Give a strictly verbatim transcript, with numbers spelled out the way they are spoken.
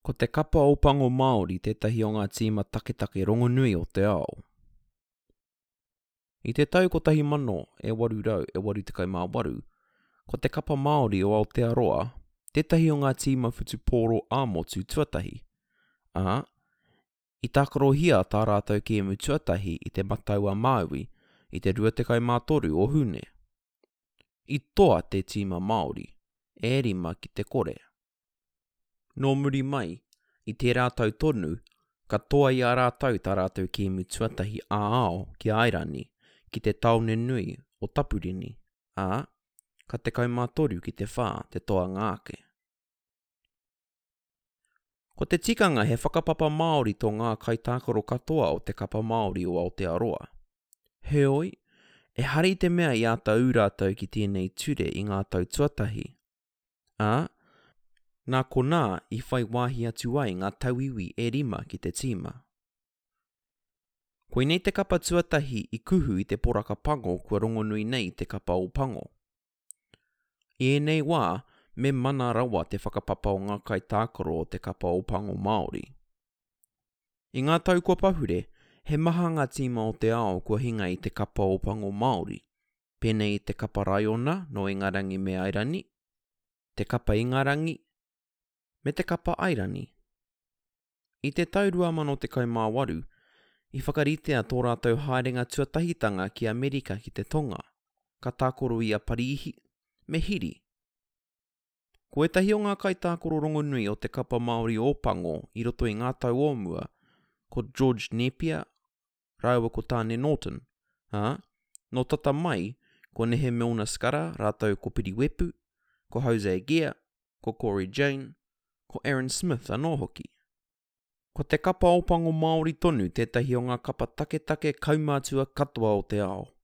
Ko te kapa o pango Māori tētahi o ngā tīma taketake rongonui o te ao. I te tau kotahi mano e waru rau e waru te kai mā waru, ko te kapa Māori o Aotearoa, tētahi o ngā tīma whutupōro ā-motu tuatahi. Ā, i tākarohia tā rātou ki emu tuatahi i te mataua Māui i te rua te kai mā toru o hune. I toa te tīma Māori, e rima ki te kore. Nō muri mai, i te rātou tonu, ka toa i a rātou tā rātou ki emu tuatahi ā-ao ki Airani, ki te taone nui o Tapurini, ā, ka te kaumātoru ki te whā te toa ngāke. Ko te tikanga he whakapapa Māori tō ngā kaitākaro katoa o te kapa Māori o Aotearoa. Heoi, e hari te mea i āta ūrātou ki tēnei ture i ngā tau tuatahi. Ā, nā ko nā i whai wāhi atu ai ngā tauiwi e rima ki te tīma. Koe nei te kapa tuatahi i kuhu i te poraka pango kua rongonui nei te kapa o pango. I enei wā, me mana rawa te whakapapa o ngā kaitākaro o te kapa o pango Māori. I ngā tau kua pahure, he maha ngā tīma o te ao kua hinga i te kapa o pango Māori, pēnei te kapa Raiona no Ingarangi me Airani, te kapa Ingarangi, me te kapa Airani. I te tau rua mano te kai mā waru, i whakaritea tō rātou haerenga tuatahitanga ki Amerika ki te Tonga, ka tākoro i a Parihi, me Hiri. Ko etahi o ngā kaitākoro rongonui o te kapa Māori o pango i roto i ngā tau omua, ko George Napier, rāua ko tāne Norton, ha? No tata mai, ko Nehe Milner Skara, rātou ko Piriwepu, ko Jose Gear, ko Corey Jane, ko Aaron Smith anō hoki. Ko te kapa o pango Māori tonu tētahi o ngā kapa take take kaumātua katoa o te ao.